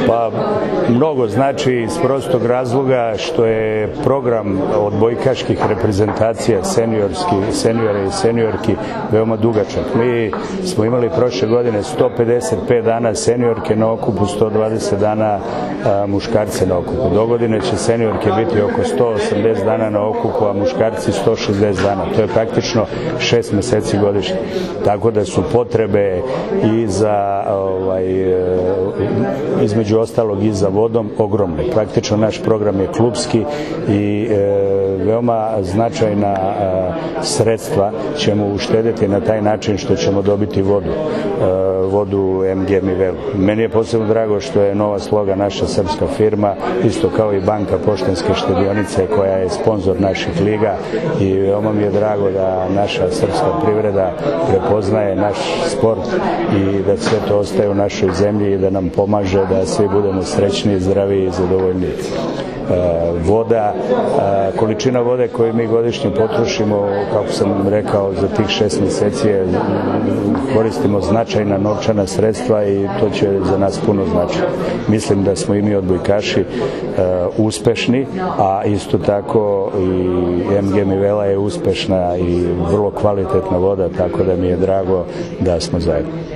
Pa mnogo znači iz prostog razloga što je program odbojkaških reprezentacija seniora i seniorki veoma dugačak. Mi smo imali prošle godine 155 dana seniorke na okupu, 120 dana muškarce na okupu. Dogodine će seniorke biti oko 180 dana na okupu, a muškarci 160 dana. To je praktično 6 meseci godišnje. Tako da su potrebe i za između ostalog i za vodom ogromne. Praktično naš program je klubski i veoma značajna sredstva ćemo uštedeti na taj način što ćemo dobiti vodu MG Mivelu. Meni je posebno drago što je Nova Sloga naša srpska firma, isto kao i Banka Poštanske štedionice koja je sponzor naših liga i veoma mi je drago da naša srpska privreda prepoznaje naš sport i da sve to ostaje u našoj zemlji i da nam pomaže da svi budemo srećni, zdraviji i zadovoljni. Voda, količina vode koju mi godišnje potrošimo, kako sam rekao, za tih 6 meseci koristimo značajna novčana sredstva i to će za nas puno značiti. Mislim da smo i mi odbojkaši uspešni, a isto tako i MG Mivela je uspešna i vrlo kvalitetna voda, tako da mi je drago da smo zajedno.